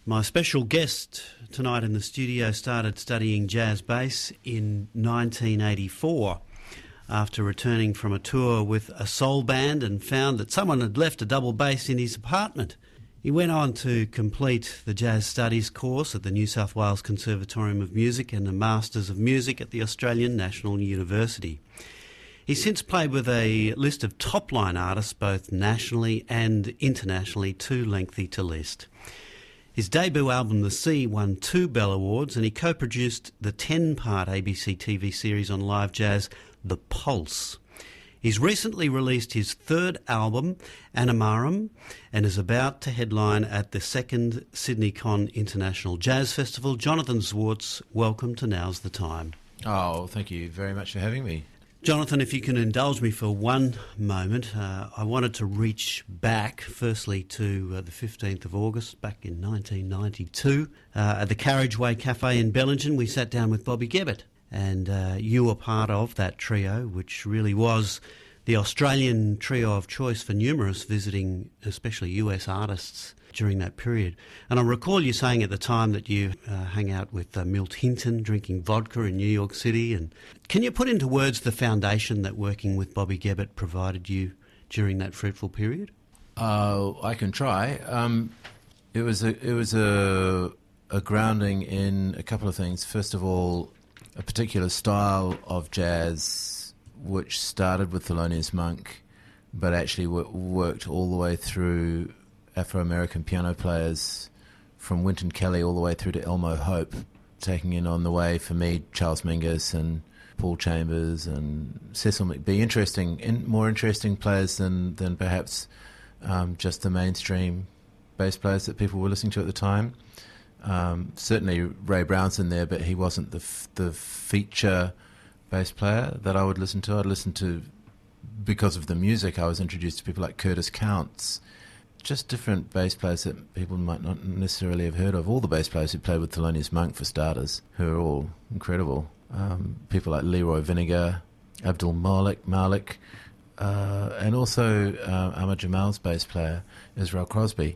My special guest tonight in the studio started studying jazz bass in 1984 after returning from a tour with a soul band and found that someone had left a double bass in his apartment. He went on to complete the Jazz Studies course at the New South Wales Conservatorium of Music and a Masters of Music at the Australian National University. He's since played with a list of top-line artists both nationally and internationally, too lengthy to list. His debut album, The Sea, won 2 Bell Awards, and he co-produced the 10-part ABC TV series on live jazz, The Pulse. He's recently released his third album, Animarum, and is about to headline at the 2nd SydneyCon International Jazz Festival. Jonathan Zwartz, welcome to Now's the Time. Oh, thank you very much for having me. Jonathan, if you can indulge me for one moment, I wanted to reach back, firstly, to the 15th of August, back in 1992. At the Carriageway Cafe in Bellingen, we sat down with Bobby Gebbett, and you were part of that trio, which really was the Australian trio of choice for numerous visiting, especially US artists, during that period. And I recall you saying at the time that you hang out with Milt Hinton, drinking vodka in New York City. And can you put into words the foundation that working with Bobby Gebbett provided you during that fruitful period? I can try. It was a grounding in a couple of things. First of all, a particular style of jazz which started with Thelonious Monk, but actually worked all the way through Afro-American piano players from Wynton Kelly all the way through to Elmo Hope, taking in on the way for me Charles Mingus and Paul Chambers and Cecil McBee. More interesting players than perhaps just the mainstream bass players that people were listening to at the time. Certainly Ray Brown's in there, but he wasn't the feature bass player that I would listen to. I'd listen to, because of the music, I was introduced to people like Curtis Counts, just different bass players that people might not necessarily have heard of. All the bass players who played with Thelonious Monk, for starters, who are all incredible. People like Leroy Vinnegar, Abdul Malik, and also Ahmad Jamal's bass player, Israel Crosby.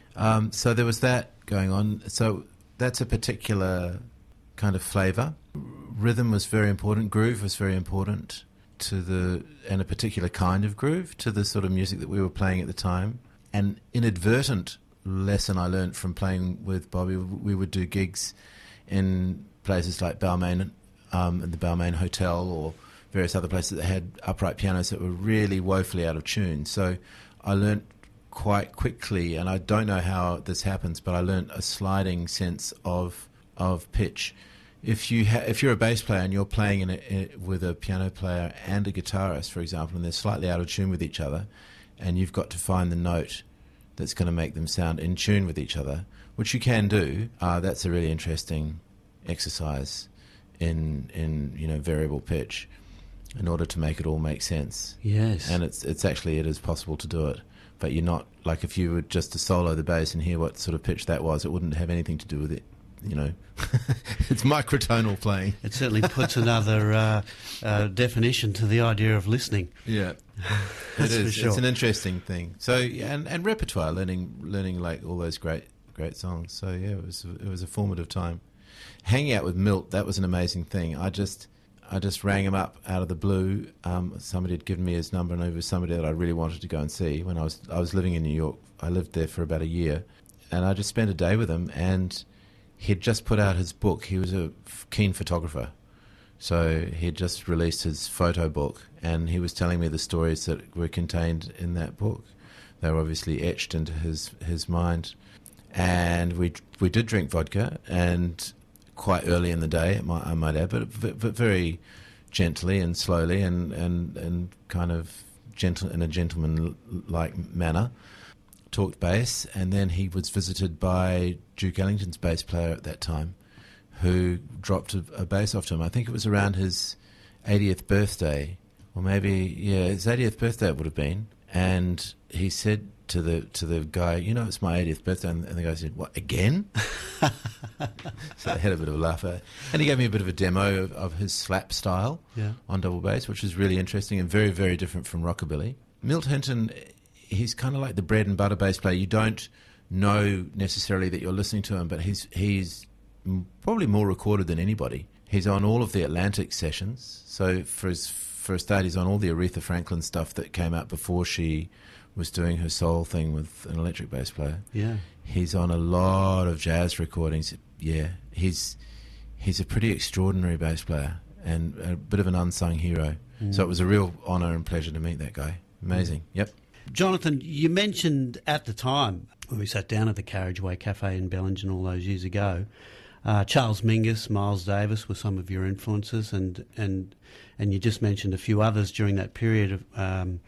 So there was that going on. So that's a particular kind of flavour. Rhythm was very important. Groove was very important and a particular kind of groove to the sort of music that we were playing at the time. An inadvertent lesson I learned from playing with Bobby, we would do gigs in places like Balmain, the Balmain Hotel, or various other places that had upright pianos that were really woefully out of tune. So I learnt quite quickly, and I don't know how this happens, but I learnt a sliding sense of pitch. If you're a bass player and you're playing with a piano player and a guitarist, for example, and they're slightly out of tune with each other, and you've got to find the note that's going to make them sound in tune with each other, which you can do, that's a really interesting exercise in variable pitch in order to make it all make sense. Yes. And it is possible to do it. But you're not, like if you were just to solo the bass and hear what sort of pitch that was, it wouldn't have anything to do with it. It's microtonal playing. It certainly puts another definition to the idea of listening. Yeah, it is. Sure. It's an interesting thing. So, and repertoire, learning like all those great songs. So yeah, it was a formative time. Hanging out with Milt, that was an amazing thing. I just rang him up out of the blue. Somebody had given me his number, and it was somebody that I really wanted to go and see. When I was living in New York, I lived there for about a year, and I just spent a day with him. And he'd just put out his book. He was a keen photographer, so he'd just released his photo book, and he was telling me the stories that were contained in that book. They were obviously etched into his mind. And we did drink vodka, and quite early in the day, I might add, but very gently and slowly and kind of gentle in a gentleman-like manner. Talked bass, and then he was visited by Duke Ellington's bass player at that time, who dropped a bass off to him. I think it was around his 80th birthday, or maybe, his 80th birthday it would have been. And he said to the guy, it's my 80th birthday, and the guy said, "What, again?" So I had a bit of a laugh at it. And he gave me a bit of a demo of his slap style on double bass, which was really interesting and very, very different from rockabilly. Milt Hinton, he's kind of like the bread and butter bass player. You don't know necessarily that you're listening to him, but he's probably more recorded than anybody. He's on all of the Atlantic sessions. So for a start, he's on all the Aretha Franklin stuff that came out before she was doing her soul thing with an electric bass player. Yeah. He's on a lot of jazz recordings. Yeah, he's a pretty extraordinary bass player and a bit of an unsung hero. So it was a real honour and pleasure to meet that guy. Amazing. Yep. Jonathan, you mentioned at the time when we sat down at the Carriageway Cafe in Bellingen all those years ago, Charles Mingus, Miles Davis were some of your influences, and you just mentioned a few others during that period of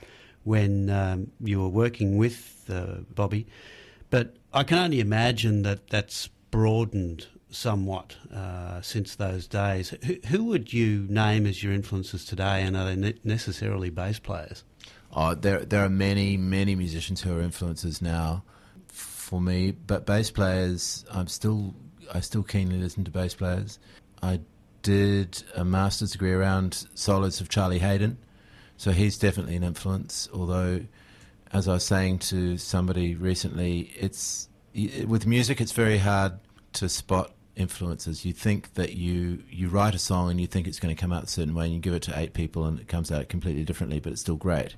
when you were working with Bobby. But I can only imagine that that's broadened somewhat since those days. Who would you name as your influences today, and are they necessarily bass players? Oh, there are many musicians who are influences now for me, but bass players, I still keenly listen to bass players. I did a master's degree around solos of Charlie Haydn, so he's definitely an influence. Although, as I was saying to somebody recently, with music it's very hard to spot influences. You think that you write a song and you think it's going to come out a certain way, and you give it to 8 people and it comes out completely differently, but it's still great.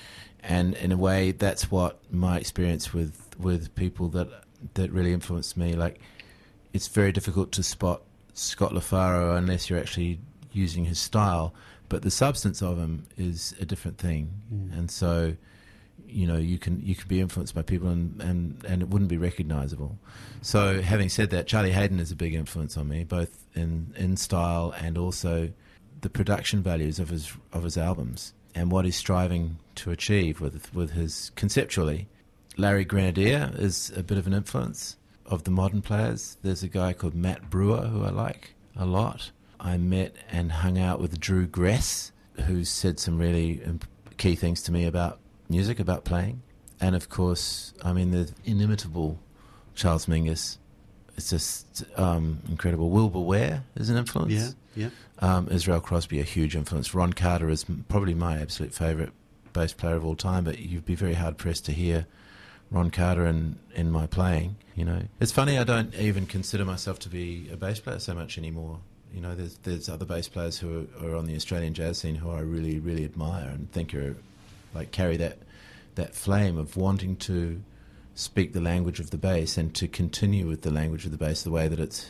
And in a way, that's what my experience with people that really influenced me. Like, it's very difficult to spot Scott LaFaro unless you're actually using his style, but the substance of him is a different thing. And so, you know, you can be influenced by people and it wouldn't be recognisable. So having said that, Charlie Haydn is a big influence on me, both in style and also the production values of his albums and what he's striving to achieve with his conceptually. Larry Grenadier is a bit of an influence of the modern players. There's a guy called Matt Brewer who I like a lot. I met and hung out with Drew Gress, who said some really key things to me about music, about playing. And of course, I mean, the inimitable Charles Mingus. It's just incredible. Wilbur Ware is an influence. Yeah. Israel Crosby, a huge influence. Ron Carter is probably my absolute favourite bass player of all time, but you'd be very hard-pressed to hear Ron Carter in my playing. You know, it's funny, I don't even consider myself to be a bass player so much anymore. You know, there's other bass players who are on the Australian jazz scene who I really, really admire and think are carry that flame of wanting to speak the language of the bass and to continue with the language of the bass the way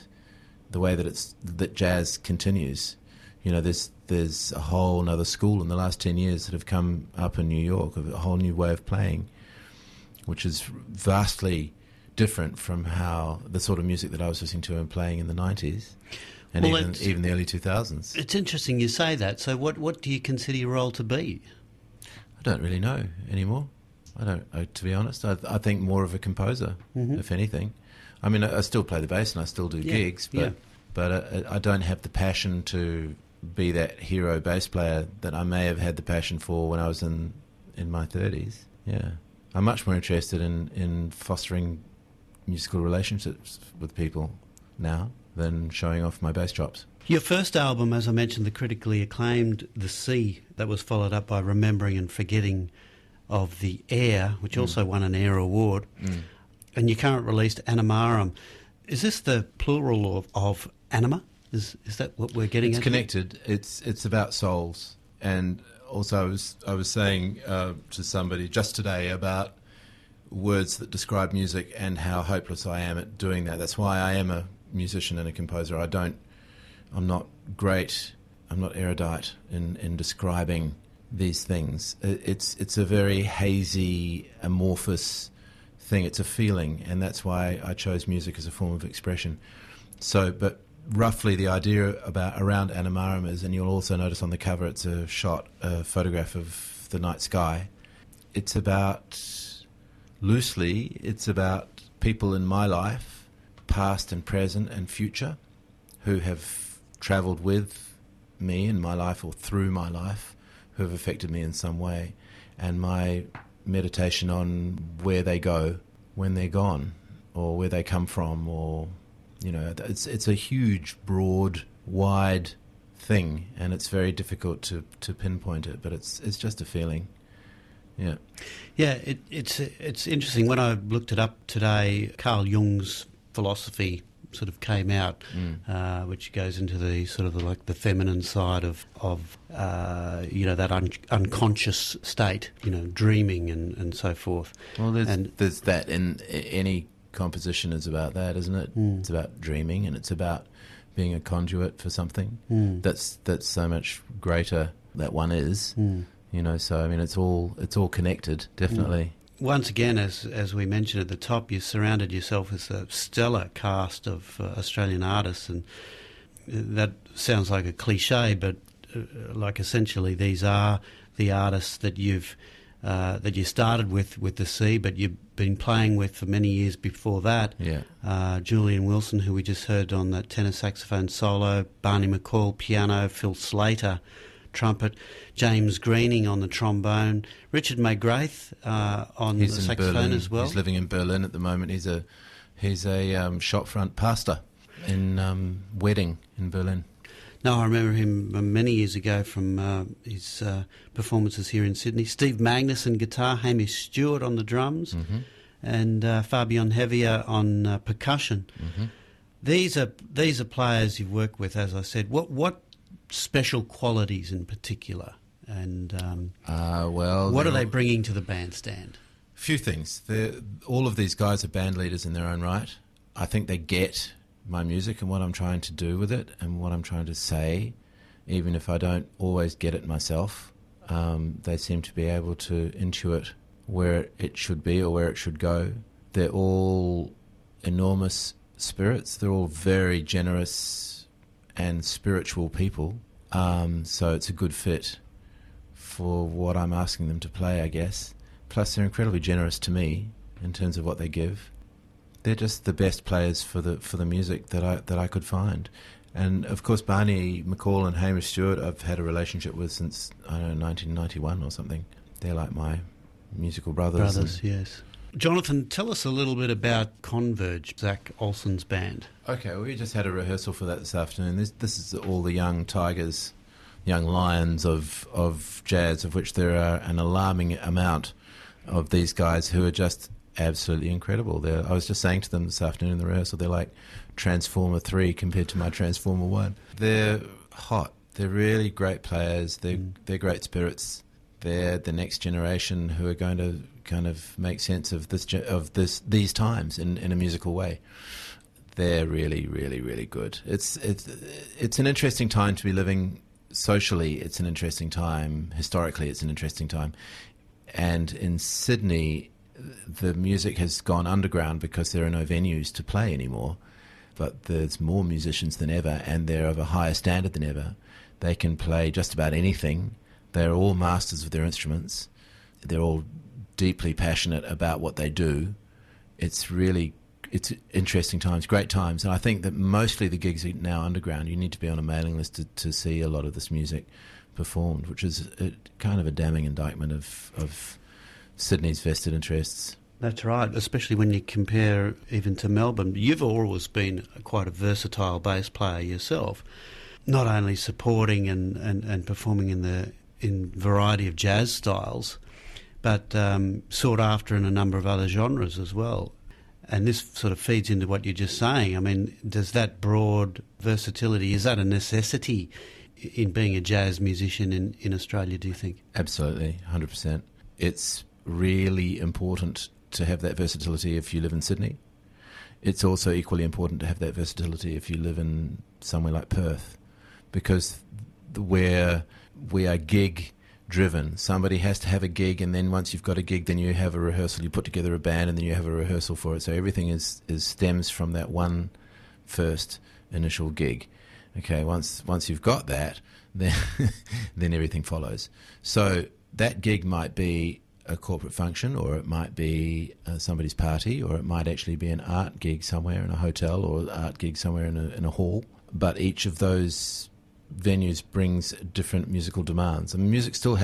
that jazz continues. You know, there's a whole other school in the last 10 years that have come up in New York, of a whole new way of playing, which is vastly different from how the sort of music that I was listening to and playing in the 90s and even the early 2000s. It's interesting you say that. So what do you consider your role to be? I don't really know anymore. To be honest. I think more of a composer, if anything. I mean, I still play the bass and I still do gigs, but I don't have the passion to be that hero bass player that I may have had the passion for when I was in my 30s. Yeah. I'm much more interested in fostering musical relationships with people now than showing off my bass chops. Your first album, as I mentioned, the critically acclaimed The Sea, that was followed up by Remembering and Forgetting of the Air, which also won an Air Award. And your current released Animarum. Is this the plural of anima? Is that what we're getting at? It's connected. It's about souls. And also I was saying to somebody just today about words that describe music and how hopeless I am at doing that. That's why I am a musician and a composer. I'm not great. I'm not erudite in describing these things. It's a very hazy, amorphous thing. It's a feeling, and that's why I chose music as a form of expression. So, but roughly the idea around Animarum is, and you'll also notice on the cover, it's a photograph of the night sky. It's about people in my life, past and present and future, who have travelled with me in my life or through my life, who have affected me in some way, and my meditation on where they go when they're gone, or where they come from, or, you know, it's a huge, broad, wide thing, and it's very difficult to pinpoint it, but it's just a feeling. Yeah. Yeah, it's interesting. When I looked it up today, Carl Jung's philosophy sort of came out, which goes into the sort of like the feminine side of that unconscious state, dreaming and so forth. Well, there's that in any composition is about that, isn't it? It's about dreaming, and it's about being a conduit for something that's so much greater that one is. So I mean, it's all connected, definitely. Once again, as we mentioned at the top, you surrounded yourself with a stellar cast of Australian artists, and that sounds like a cliche, but like essentially these are the artists that you started with the Sea, but you've been playing with for many years before that. Yeah. Julian Wilson, who we just heard on that tenor saxophone solo, Barney McCall piano, Phil Slater trumpet, James Greening on the trombone, Richard Maygraith on the saxophone Berlin as well. He's living in Berlin at the moment. He's a shopfront pastor in Wedding in Berlin. No, I remember him many years ago from his performances here in Sydney. Steve Magnuson guitar, Hamish Stewart on the drums, and Fabian Heavier on percussion. These are players you've worked with, as I said. What special qualities in particular, and what are they bringing to the bandstand? A few things. All of these guys are band leaders in their own right. I think they get my music and what I'm trying to do with it and what I'm trying to say, even if I don't always get it myself. They seem to be able to intuit where it should be or where it should go. They're all enormous spirits. They're all very generous and spiritual people, so it's a good fit for what I'm asking them to play, I guess. Plus, they're incredibly generous to me in terms of what they give. They're just the best players for the music that I could find. And of course, Barney McCall and Hamish Stewart, I've had a relationship with since 1991 or something. They're like my musical brothers. Yes. Jonathan, tell us a little bit about Converge, Zach Olsen's band. Okay, well, we just had a rehearsal for that this afternoon. This is all the young tigers, young lions of jazz, of which there are an alarming amount of these guys who are just absolutely incredible. I was just saying to them this afternoon in the rehearsal, they're like Transformer 3 compared to my Transformer 1. They're hot. They're really great players. They're great spirits. They're the next generation who are going to kind of make sense of these times in a musical way. They're really, really, really good. It's an interesting time to be living socially. It's an interesting time historically. It's an interesting time, and in Sydney, the music has gone underground because there are no venues to play anymore. But there's more musicians than ever, and they're of a higher standard than ever. They can play just about anything. They're all masters of their instruments. They're all deeply passionate about what they do. It's interesting times, great times. And I think that mostly the gigs are now underground. You need to be on a mailing list to see a lot of this music performed, which is kind of a damning indictment of Sydney's vested interests. That's right, especially when you compare even to Melbourne. You've always been quite a versatile bass player yourself, not only supporting and performing in variety of jazz styles, but sought after in a number of other genres as well. And this sort of feeds into what you're just saying. I mean, does that broad versatility, is that a necessity in being a jazz musician in Australia, do you think? Absolutely, 100%. It's really important to have that versatility if you live in Sydney. It's also equally important to have that versatility if you live in somewhere like Perth, because where we are gig driven, somebody has to have a gig, and then once you've got a gig, then you have a rehearsal, you put together a band, and then you have a rehearsal for it. So everything stems from that one first initial gig. Okay, once you've got that, then then everything follows. So that gig might be a corporate function, or it might be somebody's party, or it might actually be an art gig somewhere in a hotel, or an art gig somewhere in a hall. But each of those venues brings different musical demands. And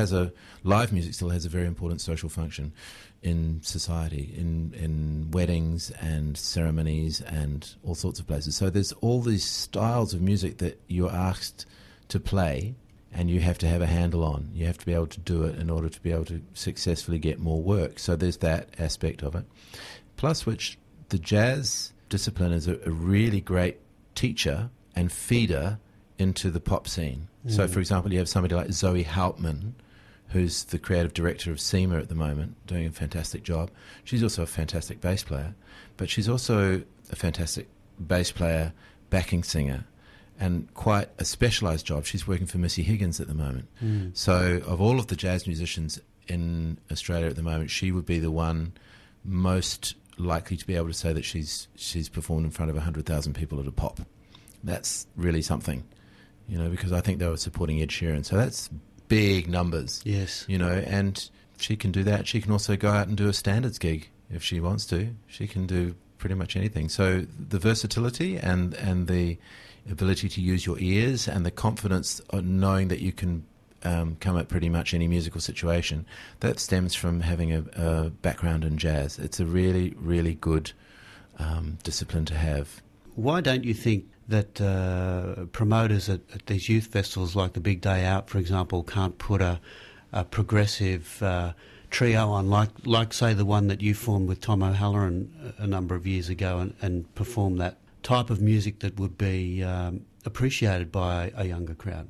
live music still has a very important social function in society, in weddings and ceremonies and all sorts of places. So there's all these styles of music that you're asked to play and you have to have a handle on. You have to be able to do it in order to be able to successfully get more work. So there's that aspect of it. Plus which the jazz discipline is a really great teacher and feeder into the pop scene. So, for example, you have somebody like Zoe Hauptmann, who's the creative director of SEMA at the moment, doing a fantastic job. She's also a fantastic bass player, but she's also a fantastic bass player, backing singer, and quite a specialised job. She's working for Missy Higgins at the moment. So of all of the jazz musicians in Australia at the moment, she would be the one most likely to be able to say that she's performed in front of 100,000 people at a pop. That's really something, because I think they were supporting Ed Sheeran. So that's big numbers. Yes. And she can do that. She can also go out and do a standards gig if she wants to. She can do pretty much anything. So the versatility and the ability to use your ears and the confidence of knowing that you can come at pretty much any musical situation, that stems from having a background in jazz. It's a really, really good discipline to have. Why don't you think that promoters at these youth festivals like the Big Day Out, for example, can't put a progressive trio on, like say the one that you formed with Tom O'Halloran a number of years ago, and perform that type of music that would be appreciated by a younger crowd?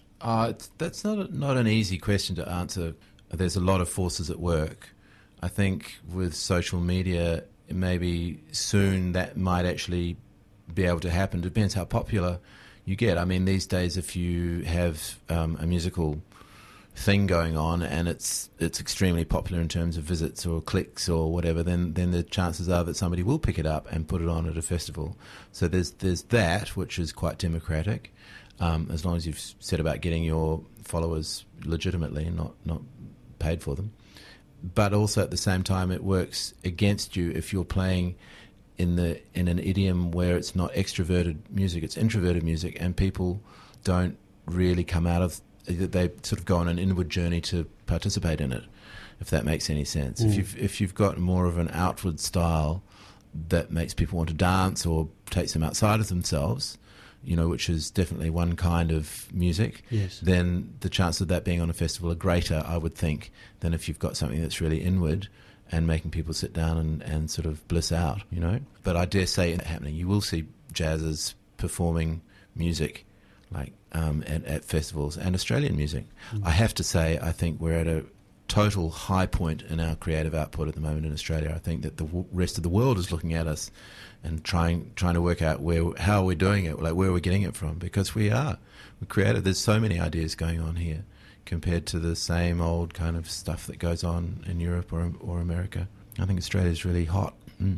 That's not an easy question to answer. There's a lot of forces at work. I think with social media, maybe soon that might actually be able to happen. Depends how popular you get. I mean, these days, if you have a musical thing going on and it's extremely popular in terms of visits or clicks or whatever, then the chances are that somebody will pick it up and put it on at a festival. So there's that, which is quite democratic, as long as you've set about getting your followers legitimately and not paid for them. But also at the same time, it works against you if you're playing in an idiom where it's not extroverted music, it's introverted music, and people don't really come out of. They sort of go on an inward journey to participate in it, if that makes any sense. If you've got more of an outward style that makes people want to dance or takes them outside of themselves, which is definitely one kind of music, yes, then the chances of that being on a festival are greater, I would think, than if you've got something that's really inward and making people sit down and sort of bliss out, But I dare say it happening. You will see jazzers performing music like at festivals, and Australian music. I have to say, I think we're at a total high point in our creative output at the moment in Australia. I think that the rest of the world is looking at us and trying to work out how we're doing it, like where we're getting it from, because we're creative. There's so many ideas going on here compared to the same old kind of stuff that goes on in Europe or America. I think Australia's really hot.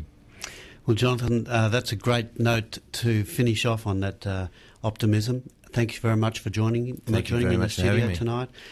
Well, Jonathan, that's a great note to finish off on, that optimism. Thank you very much for joining me in the studio tonight.